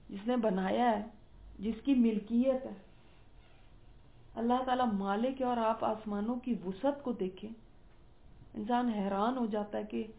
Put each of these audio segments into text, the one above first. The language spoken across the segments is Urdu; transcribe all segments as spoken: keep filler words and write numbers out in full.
جس نے بنایا ہے، جس کی ملکیت ہے، اللہ تعالیٰ مالک ہے، اور آپ آسمانوں کی وسعت کو دیکھیں، انسان حیران ہو جاتا ہے کہ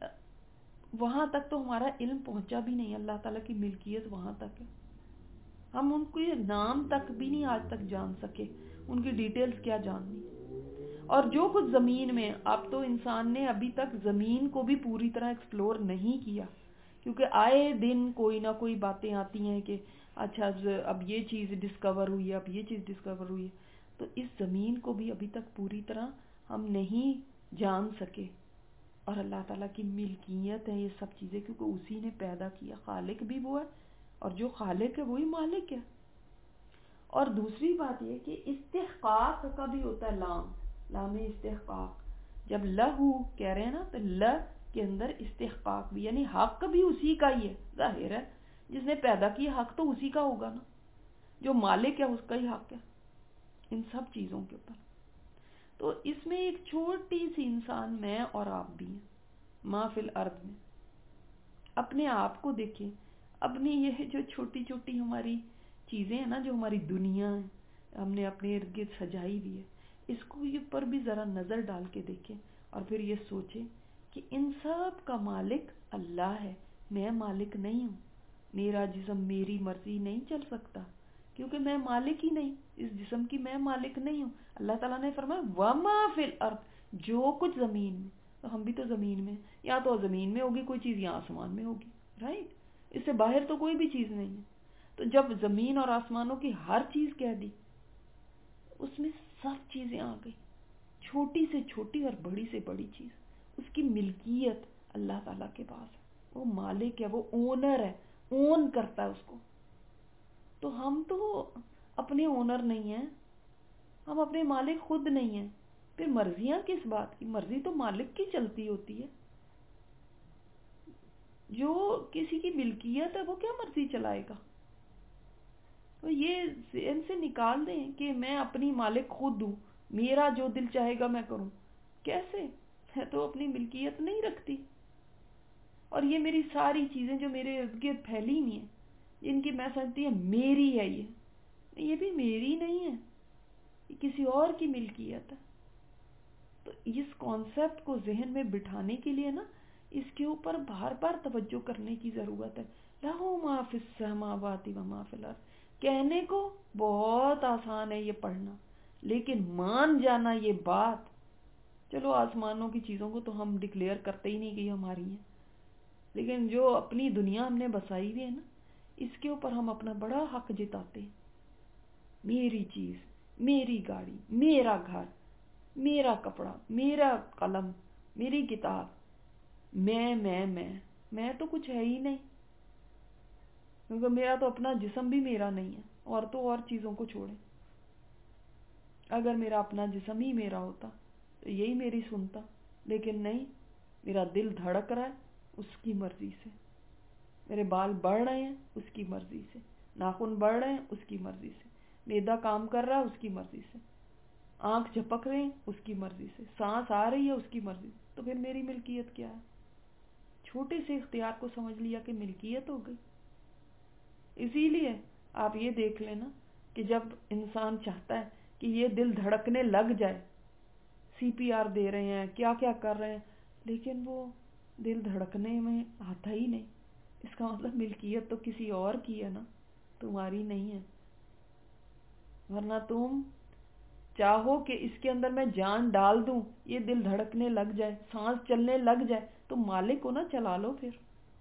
وہاں تک تو ہمارا علم پہنچا بھی نہیں، اللہ تعالیٰ کی ملکیت وہاں تک ہے، ہم ان کے نام تک بھی نہیں آج تک جان سکے، ان کی ڈیٹیلز کیا جاننی. اور جو کچھ زمین میں، اب تو انسان نے ابھی تک زمین کو بھی پوری طرح ایکسپلور نہیں کیا، کیونکہ آئے دن کوئی نہ کوئی باتیں آتی ہیں کہ اچھا اب یہ چیز ڈسکور ہوئی ہے، اب یہ چیز ڈسکور ہوئی ہے، تو اس زمین کو بھی ابھی تک پوری طرح ہم نہیں جان سکے. اور اللہ تعالیٰ کی ملکیت ہے یہ سب چیزیں، کیونکہ اسی نے پیدا کیا، خالق بھی وہ ہے، اور جو خالق ہے وہی مالک ہے. اور دوسری بات یہ کہ استحقاق کا بھی ہوتا ہے لام، لام استحقاق. جب لہو کہہ رہے ہیں نا تو ل کے اندر استحقاق بھی، یعنی حق بھی اسی کا ہی ہے. ظاہر ہے جس نے پیدا کیا حق تو اسی کا ہوگا نا، جو مالک ہے اس کا ہی حق ہے ان سب چیزوں کے اوپر. تو اس میں ایک چھوٹی سی انسان میں اور آپ بھی ہیں، ما فی الارض میں. اپنے آپ کو دیکھیں، اپنی یہ جو چھوٹی چھوٹی ہماری چیزیں ہیں نا، جو ہماری دنیا ہے ہم نے اپنے ارد گرد سجائی ہوئی ہے، اس کو اوپر بھی ذرا نظر ڈال کے دیکھیں، اور پھر یہ سوچیں کہ ان سب کا مالک اللہ ہے، میں مالک نہیں ہوں. میرا جسم میری مرضی نہیں چل سکتا، کیونکہ میں مالک ہی نہیں، اس جسم کی میں مالک نہیں ہوں. اللہ تعالیٰ نے فرمایا وَمَا فِي الْأَرْضِ، جو کچھ زمین میں، تو ہم بھی تو زمین میں، یا تو زمین میں ہوگی کوئی چیز یا آسمان میں ہوگی، رائٹ؟ اس سے باہر تو کوئی بھی چیز نہیں ہے. تو جب زمین اور آسمانوں کی ہر چیز کہہ دی، اس میں سب چیزیں آ گئی، چھوٹی سے چھوٹی اور بڑی سے بڑی چیز. اس کی ملکیت اللہ تعالیٰ کے پاس ہے، وہ مالک ہے، وہ اونر ہے، اون کرتا ہے اس کو. تو ہم تو اپنے اونر نہیں ہیں، ہم اپنے مالک خود نہیں ہیں. پھر مرضیاں کس بات کی؟ مرضی تو مالک کی چلتی ہوتی ہے. جو کسی کی ملکیت ہے وہ کیا مرضی چلائے گا؟ تو یہ ذہن سے نکال دیں کہ میں اپنی مالک خود ہوں، میرا جو دل چاہے گا میں کروں. کیسے؟ میں تو اپنی ملکیت نہیں رکھتی، اور یہ میری ساری چیزیں جو میرے ارد گرد پھیلی ہوئی ہیں، جن کی میں سمجھتی ہے میری ہے، یہ یہ بھی میری نہیں ہے، یہ کسی اور کی ملکیت ہے. تو اس کانسیپٹ کو ذہن میں بٹھانے کے لیے نا، اس کے اوپر بار بار توجہ کرنے کی ضرورت ہے. لَهُ مَا فِي السَّمَاوَاتِ وَمَا فِي الْأَرْضِ. کہنے کو بہت آسان ہے یہ پڑھنا، لیکن مان جانا یہ بات، چلو آسمانوں کی چیزوں کو تو ہم ڈکلیئر کرتے ہی نہیں کہ ہماری ہیں، لیکن جو اپنی دنیا ہم نے بسائی ہوئی ہے نا، اس کے اوپر ہم اپنا بڑا حق جتاتے ہیں. میری چیز، میری گاڑی، میرا گھر، میرا کپڑا، میرا قلم، میری کتاب، میں میں میں میں تو کچھ ہے ہی نہیں، کیونکہ میرا تو اپنا جسم بھی میرا نہیں ہے. اور تو اور چیزوں کو چھوڑیں، اگر میرا اپنا جسم ہی میرا ہوتا تو یہی میری سنتا، لیکن نہیں، میرا دل دھڑک رہا ہے اس کی مرضی سے، میرے بال بڑھ رہے ہیں اس کی مرضی سے، ناخن بڑھ رہے ہیں اس کی مرضی سے، معدہ کام کر رہا ہے اس کی مرضی سے، آنکھ جھپک رہے ہیں اس کی مرضی سے، سانس آ رہی ہے اس کی مرضی سے. تو پھر میری ملکیت کیا ہے؟ چھوٹے سے اختیار کو سمجھ لیا کہ ملکیت ہو گئی. اسی لیے آپ یہ دیکھ لینا کہ جب انسان چاہتا ہے کہ یہ دل دھڑکنے لگ جائے، سی پی آر دے رہے ہیں، کیا کیا کر رہے ہیں، لیکن وہ دل دھڑکنے میں آتا ہی نہیں، اس کا مطلب ملکیت تو کسی اور کی ہے نا، تمہاری نہیں ہے. ورنہ تم چاہو کہ اس کے اندر میں جان ڈال دوں، یہ دل دھڑکنے لگ جائے، سانس چلنے لگ جائے، تو مالک کو نا چلا لو. پھر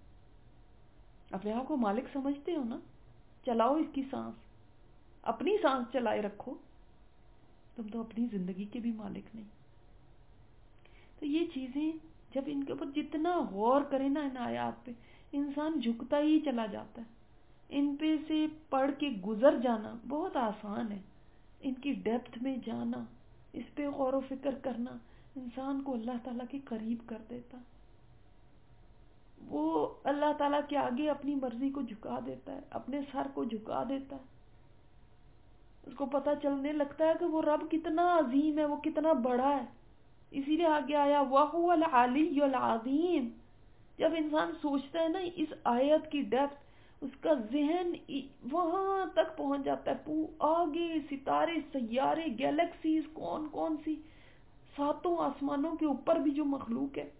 اپنے آپ کو مالک سمجھتے ہو نا، چلاؤ اس کی سانس، اپنی سانس چلائے رکھو. تم تو اپنی زندگی کے بھی مالک نہیں. تو یہ چیزیں جب ان کے اوپر جتنا غور کرے نا، ان آیات پہ انسان جھکتا ہی چلا جاتا ہے. ان پہ سے پڑھ کے گزر جانا بہت آسان ہے، ان کی ڈیپتھ میں جانا، اس پہ غور و فکر کرنا انسان کو اللہ تعالیٰ کے قریب کر دیتا. وہ اللہ تعالیٰ کے آگے اپنی مرضی کو جھکا دیتا ہے، اپنے سر کو جھکا دیتا ہے. اس کو پتہ چلنے لگتا ہے کہ وہ رب کتنا عظیم ہے، وہ کتنا بڑا ہے. اسی لیے آگے آیا وَهُوَ الْعَلِيُّ الْعَظِيمُ. جب انسان سوچتا ہے نا اس آیت کی ڈیپتھ اس کا ذہن وہاں تک پہنچ جاتا ہے، آگے ستارے، سیارے، گیلیکسیز، کون کون سی ساتوں آسمانوں کے اوپر بھی جو مخلوق ہے،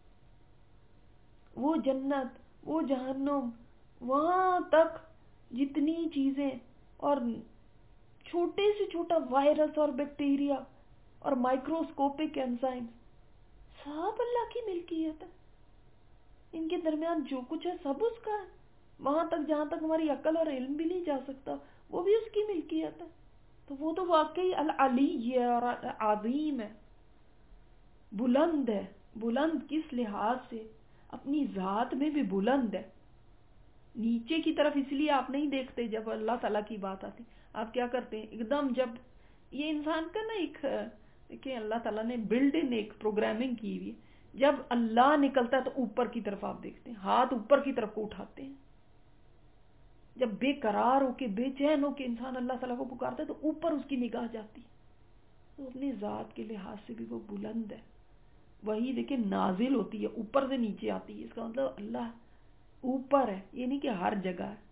وہ جنت، وہ جہنم، وہاں تک جتنی چیزیں، اور چھوٹے سے چھوٹا وائرس اور بیکٹیریا اور مائکروسکوپک انزائم، سب اللہ کی ملکیت ہے. ان کے درمیان جو کچھ ہے سب اس کا ہے. وہاں تک جہاں تک ہماری عقل اور علم بھی نہیں جا سکتا، وہ بھی اس کی ملکیت ہے. تو وہ تو واقعی العلی ہے اور عظیم ہے، بلند ہے. بلند کس لحاظ سے؟ اپنی ذات میں بھی بلند ہے. نیچے کی طرف اس لیے آپ نہیں دیکھتے جب اللہ تعالیٰ کی بات آتی. آپ کیا کرتے ہیں ایک دم، جب یہ انسان کا نا ایک دیکھیں اللہ تعالیٰ نے بلڈ ان ایک پروگرامنگ کی ہوئی، جب اللہ نکلتا ہے تو اوپر کی طرف آپ دیکھتے ہیں، ہاتھ اوپر کی طرف کو اٹھاتے ہیں. جب بے قرار ہو کے، بے چین ہو کے انسان اللہ تعالیٰ کو پکارتا ہے تو اوپر اس کی نگاہ جاتی. تو اپنی ذات کے لحاظ سے بھی وہ بلند ہے. وہی دیکھیں نازل ہوتی ہے، اوپر سے نیچے آتی ہے. اس کا مطلب اللہ اوپر ہے، یہ نہیں کہ ہر جگہ ہے.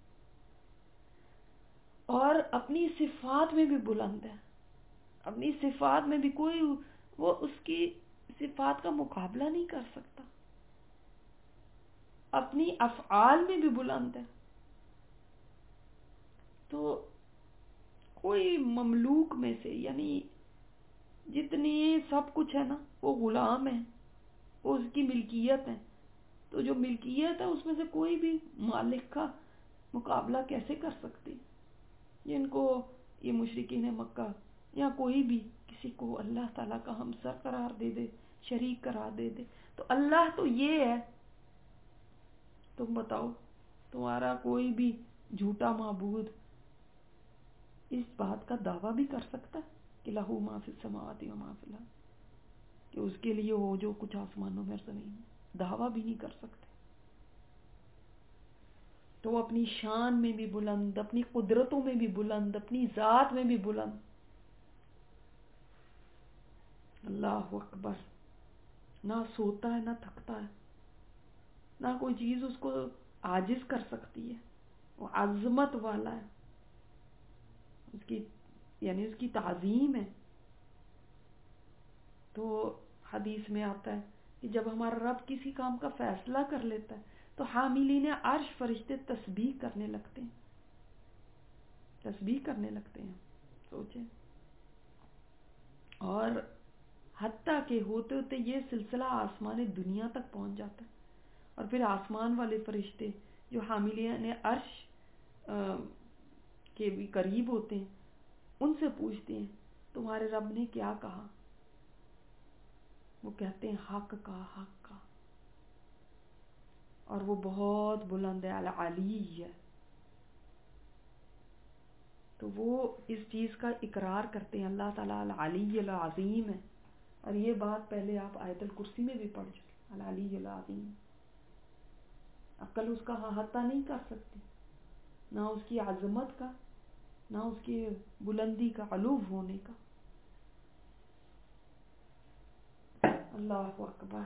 اور اپنی صفات میں بھی بلند ہے. اپنی صفات میں بھی کوئی وہ اس کی صفات کا مقابلہ نہیں کر سکتا. اپنی افعال میں بھی بلند ہے. تو کوئی مملوک میں سے، یعنی جتنی سب کچھ ہے نا، وہ غلام ہے، وہ اس کی ملکیت ہے. تو جو ملکیت ہے اس میں سے کوئی بھی مالک کا مقابلہ کیسے کر سکتی؟ جن کو یہ مشرکین مکہ یا کوئی بھی کسی کو اللہ تعالیٰ کا ہمسر قرار دے دے، شریک قرار دے دے، تو اللہ تو یہ ہے. تم بتاؤ تمہارا کوئی بھی جھوٹا معبود اس بات کا دعویٰ بھی کر سکتا ہے کہ لہو ما فی السماوات و ما فی الارض، کہ اس کے لیے ہو جو کچھ آسمانوں میں اور زمین میں؟ دعویٰ بھی نہیں کر سکتے. تو وہ اپنی شان میں بھی بلند، اپنی قدرتوں میں بھی بلند، اپنی ذات میں بھی بلند. اللہ اکبر. نہ سوتا ہے، نہ تھکتا ہے، نہ کوئی چیز اس کو عاجز کر سکتی ہے. وہ عظمت والا ہے، اس کی یعنی اس کی تعظیم ہے. تو حدیث میں آتا ہے کہ جب ہمارا رب کسی کام کا فیصلہ کر لیتا ہے تو حاملین عرش فرشتے تسبیح کرنے لگتے ہیں، تسبیح کرنے لگتے ہیں. سوچیں. اور حتیٰ کہ ہوتے ہوتے یہ سلسلہ آسمان دنیا تک پہنچ جاتا ہے، اور پھر آسمان والے فرشتے جو حاملین عرش کے بھی قریب ہوتے ہیں ان سے پوچھتے ہیں تمہارے رب نے کیا کہا؟ وہ کہتے ہیں حق کا، حق کا. اور وہ بہت بلند ہے، العلی ہے. تو وہ اس چیز کا اقرار کرتے ہیں اللہ تعالیٰ العلی العظیم ہے. اور یہ بات پہلے آپ آیت الکرسی میں بھی پڑھ چکے، العلی العظیم. عقل اس کا احاطہ نہیں کر سکتی، نہ اس کی عظمت کا، نہ اس کی بلندی کا، علو ہونے کا. اللہ اکبر.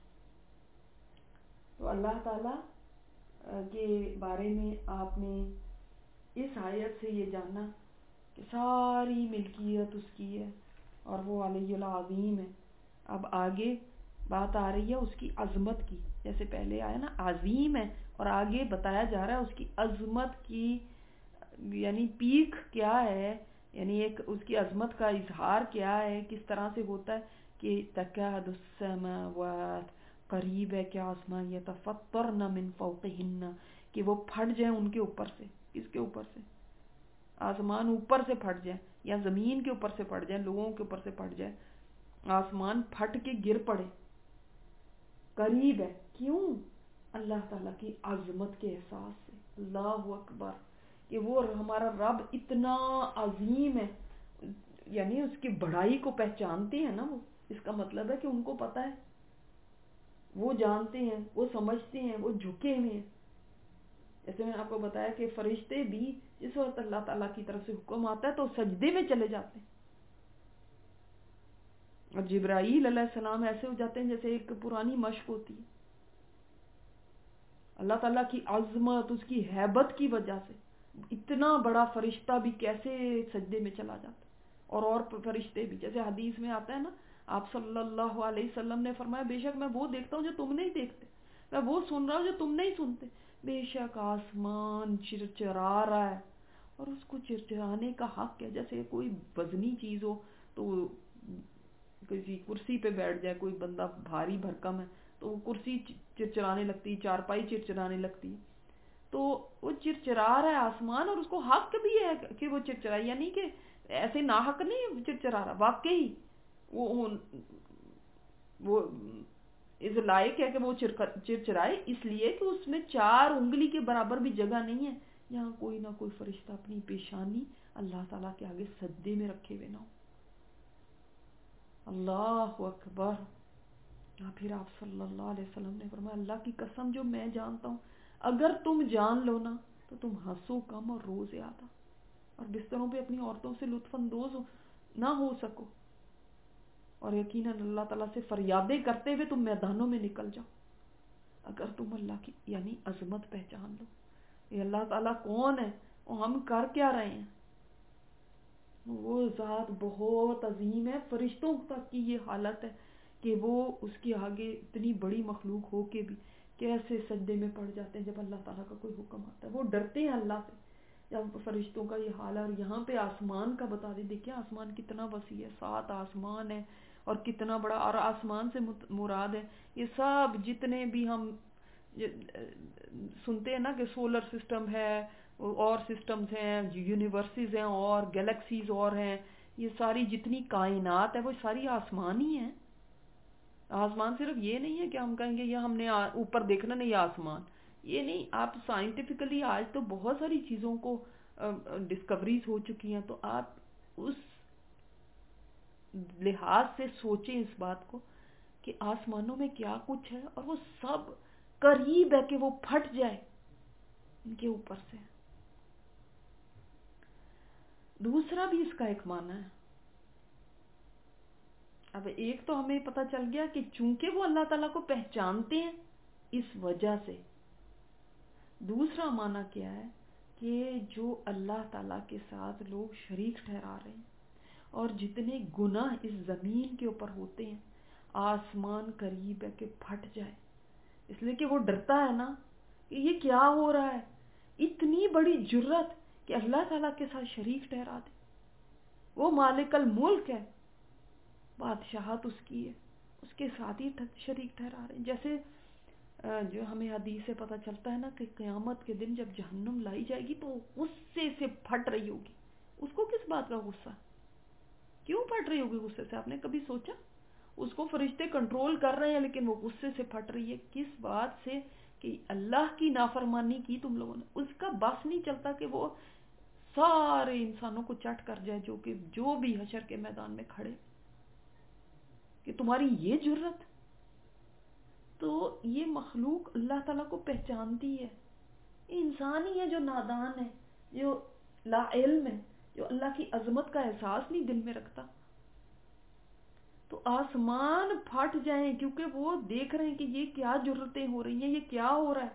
تو اللہ تعالیٰ کے بارے میں آپ نے اس آیت سے یہ جانا کہ ساری ملکیت اس کی ہے اور وہ علی العظیم ہے. اب آگے بات آ رہی ہے اس کی عظمت کی. جیسے پہلے آیا نا عظیم ہے، اور آگے بتایا جا رہا ہے اس کی عظمت کی، یعنی پیک کیا ہے، یعنی ایک اس کی عظمت کا اظہار کیا ہے، کس طرح سے ہوتا ہے کہ تکاد السماوات، قریب ہے کہ آسمان، یتفطرن من فوقہن، کہ وہ پھٹ جائیں ان کے اوپر سے. کس کے اوپر سے؟ آسمان اوپر سے پھٹ جائے، یا زمین کے اوپر سے پھٹ جائے، لوگوں کے اوپر سے پھٹ جائے، آسمان پھٹ کے گر پڑے. قریب ہے. کیوں؟ اللہ تعالیٰ کی عظمت کے احساس سے. اللہ اکبر. کہ وہ ہمارا رب اتنا عظیم ہے، یعنی اس کی بڑائی کو پہچانتے ہیں نا وہ. اس کا مطلب ہے کہ ان کو پتا ہے، وہ جانتے ہیں، وہ سمجھتے ہیں، وہ جھکے ہوئے ہیں. جیسے میں نے آپ کو بتایا کہ فرشتے بھی جس وقت اللہ تعالیٰ کی طرف سے حکم آتا ہے تو سجدے میں چلے جاتے ہیں. اور جبرائیل علیہ السلام ایسے ہو جاتے ہیں جیسے ایک پرانی مشق ہوتی ہے. اللہ تعالیٰ کی عظمت، اس کی ہیبت کی وجہ سے اتنا بڑا فرشتہ بھی کیسے سجدے میں چلا جاتا، اور اور فرشتے بھی، جیسے حدیث میں آتا ہے نا، آپ صلی اللہ علیہ وسلم نے فرمایا بے شک میں وہ دیکھتا ہوں جو تم نہیں دیکھتے، میں وہ سن رہا ہوں جو تم نہیں سنتے، بے شک آسمان چرچرا رہا ہے، اور اس کو چرچرانے کا حق ہے، جیسے کوئی وزنی چیز ہو تو کسی کرسی پہ بیٹھ جائے کوئی بندہ بھاری بھرکم ہے تو وہ کرسی چرچرانے لگتی، چارپائی چرچرانے لگتی، تو وہ چرچرا رہا ہے آسمان، اور اس کو حق بھی ہے کہ وہ چرچرائے، یعنی کہ ایسے ناحق نہیں چرچرا رہا، واقعی وہ وہ اس لائق ہے کہ وہ چرچرائے، اس لیے کہ اس میں چار انگلی کے برابر بھی جگہ نہیں ہے یہاں کوئی نہ کوئی فرشتہ اپنی پیشانی اللہ تعالیٰ کے آگے سجدے میں رکھے ہوئے نہ ہو۔ اللہ اکبر۔ پھر آپ صلی اللہ علیہ وسلم نے فرمایا اللہ کی قسم جو میں جانتا ہوں، اگر تم جان لو نا تو تم ہنسو کم اور رو زیادہ، اور بستروں پہ اپنی عورتوں سے لطف اندوز نہ ہو سکو، اور یقیناً اللہ تعالیٰ سے فریادیں کرتے ہوئے تم میدانوں میں نکل جاؤ، اگر تم اللہ کی یعنی عظمت پہچان لو، یہ اللہ تعالیٰ کون ہے اور ہم کر کیا رہے ہیں، وہ ذات بہت عظیم ہے، فرشتوں تک کی یہ حالت ہے کہ وہ اس کے آگے اتنی بڑی مخلوق ہو کے بھی کیسے سجدے میں پڑ جاتے ہیں جب اللہ تعالیٰ کا کوئی حکم آتا ہے، وہ ڈرتے ہیں اللہ سے، جب فرشتوں کا یہ حال ہے۔ اور یہاں پہ آسمان کا بتا دیں، دیکھیں آسمان کتنا وسیع ہے، سات آسمان ہے اور کتنا بڑا، اور آسمان سے مراد ہے یہ سب جتنے بھی ہم سنتے ہیں نا کہ سولر سسٹم ہے اور سسٹمز ہیں، یونیورسز ہیں اور گیلیکسیز اور ہیں، یہ ساری جتنی کائنات ہے وہ ساری آسمان ہی ہیں۔ آسمان صرف یہ نہیں ہے کہ ہم کہیں گے یہ ہم نے اوپر دیکھنا نہیں آسمان، یہ نہیں، آپ سائنٹیفکلی آج تو بہت ساری چیزوں کو ڈسکوریز ہو چکی ہیں، تو آپ اس لحاظ سے سوچیں اس بات کو کہ آسمانوں میں کیا کچھ ہے، اور وہ سب قریب ہے کہ وہ پھٹ جائے ان کے اوپر سے۔ دوسرا بھی اس کا ایک معنی ہے، اب ایک تو ہمیں پتہ چل گیا کہ چونکہ وہ اللہ تعالیٰ کو پہچانتے ہیں اس وجہ سے، دوسرا معنی کیا ہے کہ جو اللہ تعالیٰ کے ساتھ لوگ شریک ٹھہرا رہے ہیں اور جتنے گناہ اس زمین کے اوپر ہوتے ہیں، آسمان قریب ہے کہ پھٹ جائے، اس لیے کہ وہ ڈرتا ہے نا کہ یہ کیا ہو رہا ہے، اتنی بڑی جرت کہ اللہ تعالیٰ کے ساتھ شریک ٹھہرا دے، وہ مالک الملک ہے، بادشاہت اس کی ہے، اس کے ساتھ ہی شریک ٹھہرا رہے ہیں۔ جیسے جو ہمیں حدیث سے پتہ چلتا ہے نا کہ قیامت کے دن جب جہنم لائی جائے گی تو غصے سے پھٹ رہی ہوگی، اس کو کس بات کا غصہ، کیوں پھٹ رہی ہوگی غصے سے، آپ نے کبھی سوچا؟ اس کو فرشتے کنٹرول کر رہے ہیں لیکن وہ غصے سے پھٹ رہی ہے، کس بات سے کہ اللہ کی نافرمانی کی تم لوگوں نے، اس کا بس نہیں چلتا کہ وہ سارے انسانوں کو چٹ کر جائے جو کہ جو بھی حشر کے میدان میں کھڑے، کہ تمہاری یہ جرت۔ تو یہ مخلوق اللہ تعالیٰ کو پہچانتی ہے، یہ انسان ہی ہے جو نادان ہے، جو لا علم ہے، جو اللہ کی عظمت کا احساس نہیں دل میں رکھتا، تو آسمان پھٹ جائیں کیونکہ وہ دیکھ رہے ہیں کہ یہ کیا جرتیں ہو رہی ہیں، یہ کیا ہو رہا ہے۔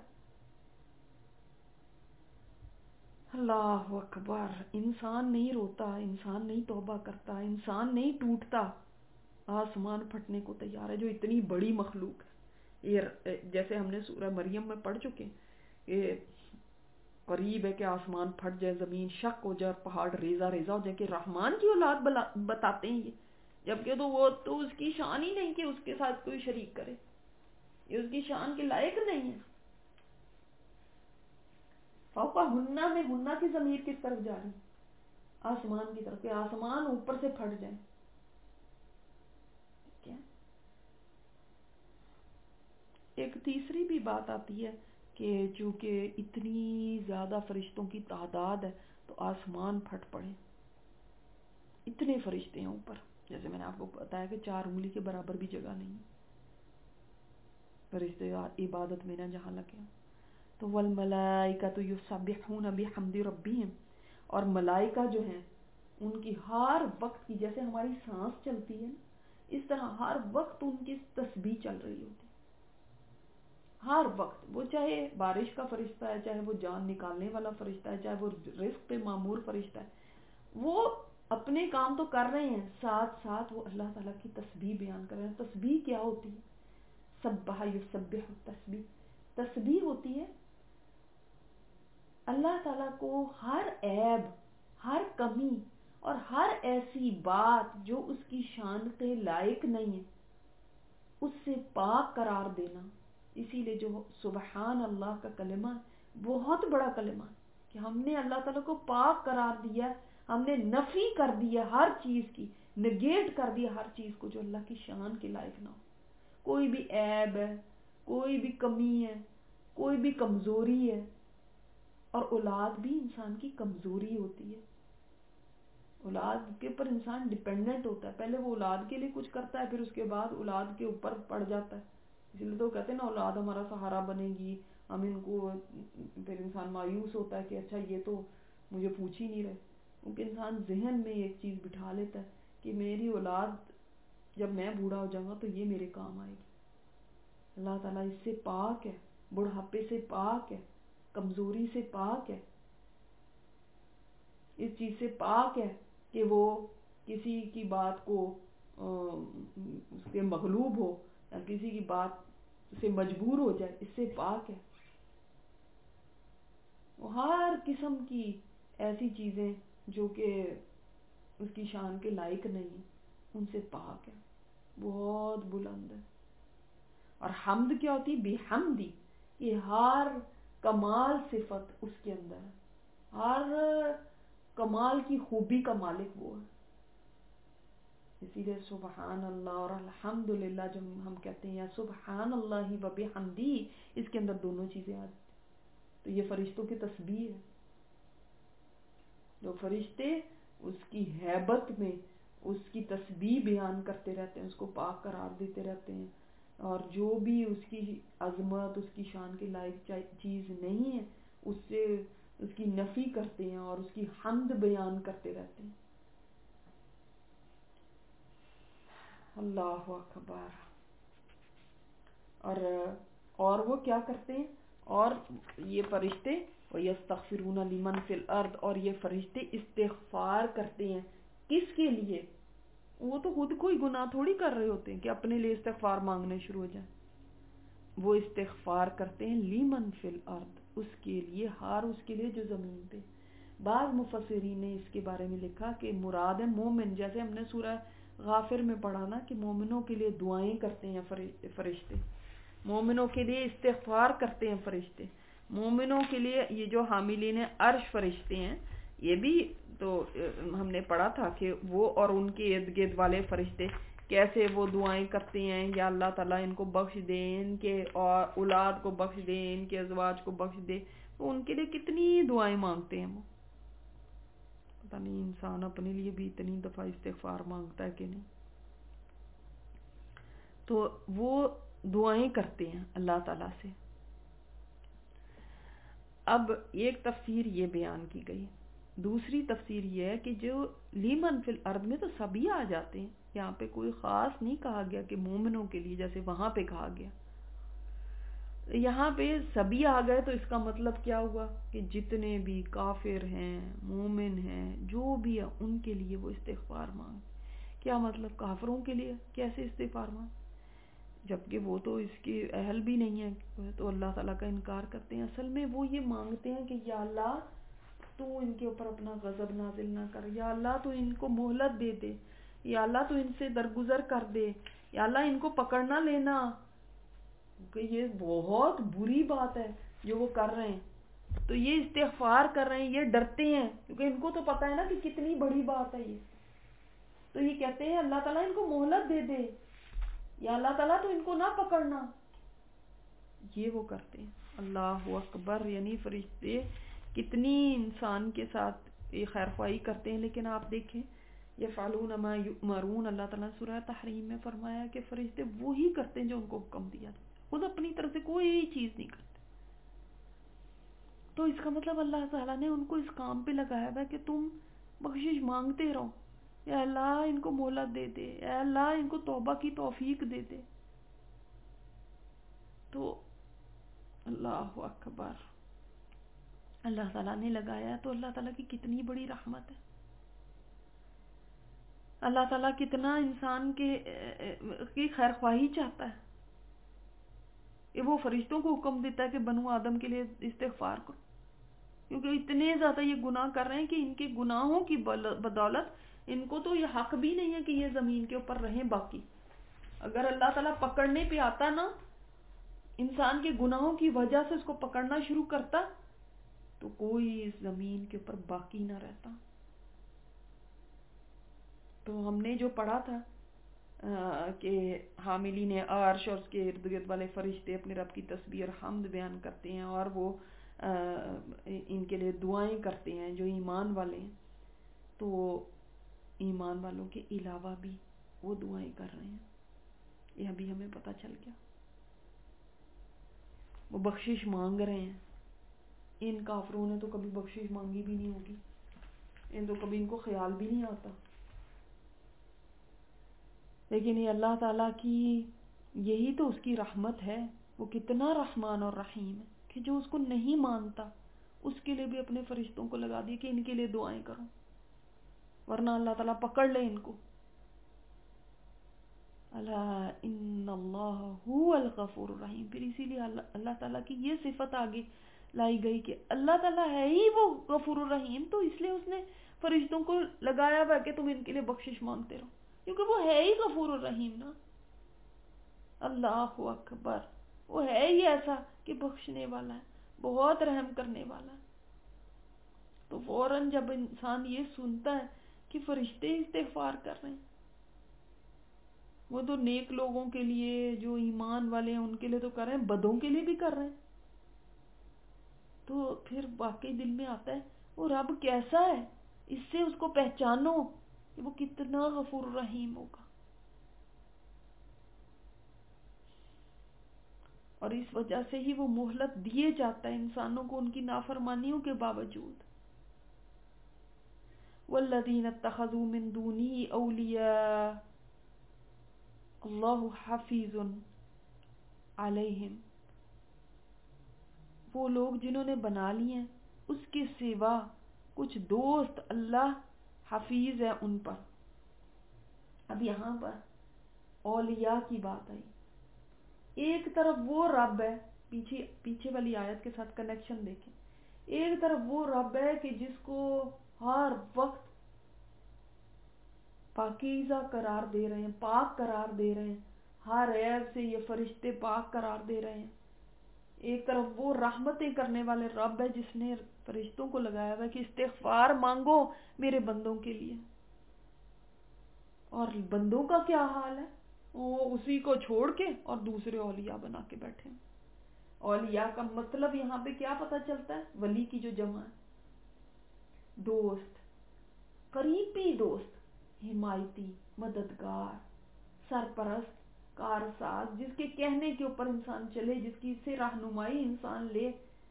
اللہ اکبر۔ انسان نہیں روتا، انسان نہیں توبہ کرتا، انسان نہیں ٹوٹتا، آسمان پھٹنے کو تیار ہے جو اتنی بڑی مخلوق ہے۔ یہ جیسے ہم نے سورہ مریم میں پڑھ چکے کہ قریب ہے کہ آسمان پھٹ جائے، زمین شک ہو جائے اور پہاڑ ریزہ ریزہ ہو جائے، کہ رحمان کی اولاد بتاتے ہیں یہ، جبکہ تو وہ تو اس کی شان ہی نہیں کہ اس کے ساتھ کوئی شریک کرے، یہ اس کی شان کے لائق نہیں ہے۔ فوقا ہننا میں ہننا کی ضمیر کس طرف جا رہی، آسمان کی طرف، کہ آسمان اوپر سے پھٹ جائے۔ کیا ایک تیسری بھی بات آتی ہے کہ چونکہ اتنی زیادہ فرشتوں کی تعداد ہے تو آسمان پھٹ پڑے، اتنے فرشتے ہیں اوپر، جیسے میں نے آپ کو بتایا کہ چار انگلی کے برابر بھی جگہ نہیں، فرشتے عبادت میں نہ جہاں لگے۔ تو والملائکۃ یسبحون بحمد ربہم، اور ملائکہ جو ہیں ان کی ہر وقت کی، جیسے ہماری سانس چلتی ہے اس طرح ہر وقت ان کی تسبیح چل رہی ہوتی، ہر وقت، وہ چاہے بارش کا فرشتہ ہے، چاہے وہ جان نکالنے والا فرشتہ ہے، چاہے وہ رزق پہ معمور فرشتہ ہے، وہ اپنے کام تو کر رہے ہیں، ساتھ ساتھ وہ اللہ تعالیٰ کی تسبیح بیان کر رہے ہیں۔ تسبیح کیا ہوتی ہے؟ سبح یسبح، تسبیح تسبیح ہوتی ہے اللہ تعالیٰ کو ہر عیب، ہر کمی اور ہر ایسی بات جو اس کی شان کے لائق نہیں ہے اس سے پاک قرار دینا۔ اسی لیے جو سبحان اللہ کا کلمہ بہت بڑا کلمہ ہے کہ ہم نے اللہ تعالیٰ کو پاک قرار دیا، ہم نے نفی کر دیا ہر چیز کی، نگیٹ کر دیا ہر چیز کو جو اللہ کی شان کے لائق نہ ہو۔ کوئی بھی عیب ہے، کوئی بھی کمی ہے، کوئی بھی کمزوری ہے، اور اولاد بھی انسان کی کمزوری ہوتی ہے۔ اولاد کے اوپر انسان ڈیپینڈنٹ ہوتا ہے، پہلے وہ اولاد کے لیے کچھ کرتا ہے، پھر اس کے بعد اولاد کے اوپر پڑ جاتا ہے۔ اس لیے تو کہتے ہیں نا اولاد ہمارا سہارا بنے گی، ہم ان کو، پھر انسان مایوس ہوتا ہے کہ اچھا یہ تو مجھے پوچھ ہی نہیں رہے، کیونکہ انسان ذہن میں ایک چیز بٹھا لیتا ہے کہ میری اولاد جب میں بوڑھا ہو جاؤں گا تو یہ میرے کام آئے گی۔ اللہ تعالیٰ اس سے پاک ہے، بڑھاپے سے پاک ہے، کمزوری سے پاک ہے، اس چیز سے پاک ہے کہ وہ کسی کی بات کو اس کے مغلوب ہو یا کسی کی بات سے مجبور ہو جائے، اس سے پاک ہے۔ وہ ہر قسم کی ایسی چیزیں جو کہ اس کی شان کے لائق نہیں ان سے پاک ہے، بہت بلند ہے۔ اور حمد کیا ہوتی ہے؟ بحمدی، یہ ہر کمال صفت اس کے اندر ہے، ہر کمال کی خوبی کا مالک وہ ہے۔ اسی لیے سبحان اللہ اور الحمدللہ جو ہم کہتے ہیں، یا سبحان اللہ و بحمدی، اس کے اندر دونوں چیزیں آتی، تو یہ فرشتوں کی تسبیح ہے۔ جو فرشتے اس کی ہیبت میں اس کی تسبیح بیان کرتے رہتے ہیں، اس کو پاک قرار دیتے رہتے ہیں، اور جو بھی اس کی عظمت، اس کی شان کے لائق چیز نہیں ہے اس سے اس کی نفی کرتے ہیں اور اس کی حمد بیان کرتے رہتے ہیں۔ اللہ اکبر۔ اور اور وہ کیا کرتے ہیں؟ اور یہ فرشتے وَيَسْتَغْفِرُونَ لِمَنْ فِي الْأَرْضِ، اور یہ فرشتے استغفار کرتے ہیں کس کے لیے؟ وہ تو خود کوئی گناہ تھوڑی کر رہے ہوتے ہیں کہ اپنے لیے استغفار مانگنے شروع ہو جائیں۔ وہ استغفار کرتے ہیں لیمن فی الارض، اس کے لیے، ہر اس کے لیے جو زمین پہ۔ بعض مفسرین نے اس کے بارے میں لکھا کہ مراد ہے مومن، جیسے ہم نے سورہ غافر میں پڑھا نا کہ مومنوں کے لیے دعائیں کرتے ہیں فرشتے، مومنوں کے لیے استغفار کرتے ہیں فرشتے، مومنوں کے لیے یہ جو حاملین عرش فرشتے ہیں، یہ بھی تو ہم نے پڑھا تھا کہ وہ اور ان کے ارد گرد والے فرشتے کیسے وہ دعائیں کرتے ہیں، یا اللہ تعالیٰ ان کو بخش دے، ان کے اولاد کو بخش دے، ان کے ازواج کو بخش دے، تو ان کے لیے کتنی دعائیں مانگتے ہیں وہ۔ پتہ نہیں انسان اپنے لیے بھی اتنی دفعہ استغفار مانگتا ہے کہ نہیں۔ تو وہ دعائیں کرتے ہیں اللہ تعالیٰ سے۔ اب ایک تفسیر یہ بیان کی گئی، دوسری تفسیر یہ ہے کہ جو لیمن فی الارض میں تو سبھی آ جاتے ہیں، یہاں پہ کوئی خاص نہیں کہا گیا کہ مومنوں کے لیے جیسے وہاں پہ کہا گیا، یہاں پہ سبھی آ گئے، تو اس کا مطلب کیا ہوا کہ جتنے بھی کافر ہیں، مومن ہیں، جو بھی ہے ان کے لیے وہ استغفار مانگ۔ کیا مطلب کافروں کے لیے کیسے استغفار مانگ؟ جبکہ وہ تو اس کی اہل بھی نہیں ہے، تو اللہ تعالیٰ کا انکار کرتے ہیں۔ اصل میں وہ یہ مانگتے ہیں کہ یا اللہ تو ان کے اوپر اپنا غضب نازل نہ کر، یا اللہ تو ان کو مہلت دے دے، یا اللہ تو ان سے درگزر کر دے، یا اللہ ان کو پکڑ نہ لینا، کہ یہ بہت بری بات ہے جو وہ کر رہے ہیں۔ تو یہ استغفار کر رہے ہیں، یہ ڈرتے ہیں کیونکہ ان کو تو پتہ ہے نا کہ کتنی بڑی بات ہے یہ، تو یہ کہتے ہیں اللہ تعالیٰ ان کو مہلت دے دے، یا اللہ تعالیٰ تو ان کو نہ پکڑنا، یہ وہ کرتے ہیں۔ اللہ اکبر، یعنی فرشتے کتنی انسان کے ساتھ یہ خیر خواہی کرتے ہیں، لیکن آپ دیکھیں یفعلون ما یؤمرون، اللہ تعالیٰ نے سورہ تحریم میں فرمایا کہ فرشتے وہی کرتے ہیں جو ان کو حکم دیا، خود اپنی طرف سے کوئی چیز نہیں کرتے۔ تو اس کا مطلب اللہ تعالیٰ نے ان کو اس کام پہ لگایا ہے کہ تم بخشش مانگتے رہو، اے اللہ ان کو مہلت دے دے، اے اللہ ان کو توبہ کی توفیق دے دے۔ تو اللہ اکبر. اللہ تعالیٰ نے لگایا تو اللہ تعالیٰ کی کتنی بڑی رحمت ہے. اللہ تعالیٰ کتنا انسان کے کی خیر خواہی چاہتا ہے کہ وہ فرشتوں کو حکم دیتا ہے کہ بنو آدم کے لیے استغفار کرو، کیونکہ اتنے زیادہ یہ گناہ کر رہے ہیں کہ ان کے گناہوں کی بدولت ان کو تو یہ حق بھی نہیں ہے کہ یہ زمین کے اوپر رہیں باقی. اگر اللہ تعالیٰ پکڑنے پہ آتا نا، انسان کے گناہوں کی وجہ سے اس کو پکڑنا شروع کرتا، تو کوئی اس زمین کے اوپر باقی نہ رہتا. تو ہم نے جو پڑھا تھا کہ حاملین عرش اور اس کے ارد گرد والے فرشتے اپنے رب کی تسبیح اور حمد بیان کرتے ہیں، اور وہ ان کے لیے دعائیں کرتے ہیں جو ایمان والے ہیں. تو ایمان والوں کے علاوہ بھی وہ دعائیں کر رہے ہیں، یہ ابھی ہمیں پتہ چل گیا. وہ بخشش مانگ رہے ہیں. ان کافروں نے تو کبھی بخشش مانگی بھی نہیں ہوگی، ان تو کبھی ان کو خیال بھی نہیں آتا. لیکن یہ اللہ تعالیٰ کی یہی تو اس کی رحمت ہے. وہ کتنا رحمان اور رحیم ہے کہ جو اس کو نہیں مانتا اس کے لیے بھی اپنے فرشتوں کو لگا دی کہ ان کے لیے دعائیں کرو، ورنہ اللہ تعالیٰ پکڑ لے ان کو. اللہ ان اللہ هو الغفور الرحیم. پھر اسی لیے اللہ تعالیٰ کی یہ صفت آگے لائی گئی کہ اللہ تعالیٰ ہے ہی وہ غفور الرحیم، تو اس لیے اس نے فرشتوں کو لگایا ہوا کہ تم ان کے لیے بخشش مانگتے رہو، کیونکہ وہ ہے ہی غفور الرحیم نا. اللہ اکبر. وہ ہے ہی ایسا کہ بخشنے والا ہے، بہت رحم کرنے والا ہے. تو فوراً جب انسان یہ سنتا ہے کہ فرشتے استغفار کر رہے ہیں، وہ تو نیک لوگوں کے لیے جو ایمان والے ہیں ان کے لیے تو کر رہے ہیں، بدوں کے لیے بھی کر رہے ہیں، تو پھر واقعی دل میں آتا ہے وہ رب کیسا ہے. اس سے اس کو پہچانو کہ وہ کتنا غفور رحیم ہوگا. اور اس وجہ سے ہی وہ مہلت دیے جاتا ہے انسانوں کو ان کی نافرمانیوں کے باوجود. والذین اتخذوا من دونه اولیاء اللہ حفیظ علیہم. وہ لوگ جنہوں نے بنا لیے ہیں اس کے سوا کچھ دوست، اللہ حفیظ ہے ان پر. اب یہاں پر اولیاء کی بات آئی. ایک طرف وہ رب ہے، پیچھے پیچھے والی آیت کے ساتھ کنیکشن دیکھیں. ایک طرف وہ رب ہے کہ جس کو ہر وقت پاکیزہ قرار دے رہے ہیں، پاک قرار دے رہے ہیں، ہر عیب سے یہ فرشتے پاک قرار دے رہے ہیں. ایک طرف وہ رحمتیں کرنے والے رب ہے جس نے فرشتوں کو لگایا ہوا ہے کہ استغفار مانگو میرے بندوں کے لیے. اور بندوں کا کیا حال ہے؟ وہ اسی کو چھوڑ کے اور دوسرے اولیاء بنا کے بیٹھے ہیں. اولیاء کا مطلب یہاں پہ کیا پتہ چلتا ہے؟ ولی کی جو جمع ہے، دوست، قریبی دوست، حمایتی، مددگار، سرپرست، کارساز، جس کے کہنے کے اوپر انسان چلے، جس کی سے رہنمائی انسان لے،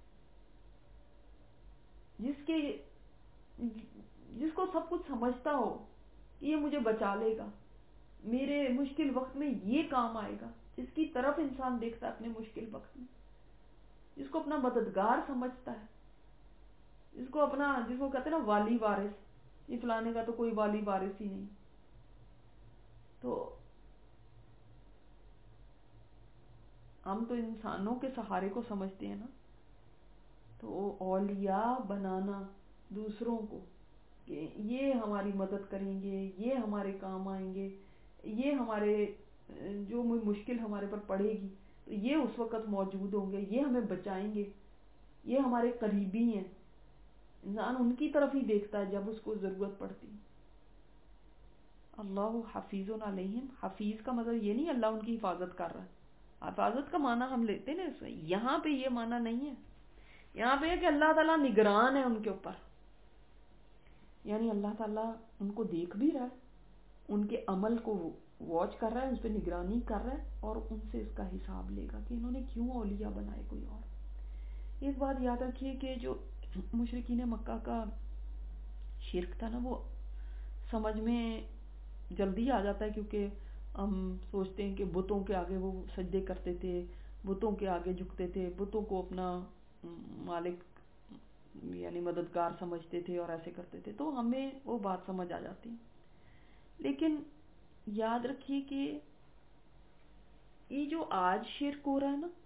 جس کے جس کو سب کچھ سمجھتا ہو کہ یہ مجھے بچا لے گا، میرے مشکل وقت میں یہ کام آئے گا، جس کی طرف انسان دیکھتا ہے اپنے مشکل وقت میں، جس کو اپنا مددگار سمجھتا ہے، جس کو اپنا جس کو کہتے ہیں نا والی وارث. یہ فلانے کا تو کوئی والی وارث ہی نہیں. تو ہم تو انسانوں کے سہارے کو سمجھتے ہیں نا. تو اولیاء بنانا دوسروں کو کہ یہ ہماری مدد کریں گے، یہ ہمارے کام آئیں گے، یہ ہمارے جو مشکل ہمارے پر پڑے گی تو یہ اس وقت موجود ہوں گے، یہ ہمیں بچائیں گے، یہ ہمارے قریبی ہیں. انسان ان کی طرف ہی دیکھتا ہے جب اس کو ضرورت پڑتی. اللہ حفیظ علیہم. حفیظ کا مطلب یہ نہیں اللہ ان کی حفاظت کر رہا ہے. حفاظت کا معنی ہم لیتے ہیں نا، یہاں پہ یہ معنی نہیں ہے. یہاں پہ ہے کہ اللہ تعالیٰ نگران ہے ان کے اوپر، یعنی اللہ تعالیٰ ان کو دیکھ بھی رہا ہے، ان کے عمل کو واچ کر رہا ہے، اس پہ نگرانی کر رہا ہے، اور ان سے اس کا حساب لے گا کہ انہوں نے کیوں اولیاء بنائے کوئی اور. ایک بات یاد رکھیے کہ جو مشرکین مکہ کا شرک تھا نا، وہ سمجھ میں جلدی آ جاتا ہے، کیونکہ ہم سوچتے ہیں کہ بتوں کے آگے وہ سجدے کرتے تھے، بتوں کے آگے جھکتے تھے، بتوں کو اپنا مالک یعنی مددگار سمجھتے تھے اور ایسے کرتے تھے، تو ہمیں وہ بات سمجھ آ جاتی. لیکن یاد رکھیے کہ یہ جو آج شرک ہو رہا ہے نا،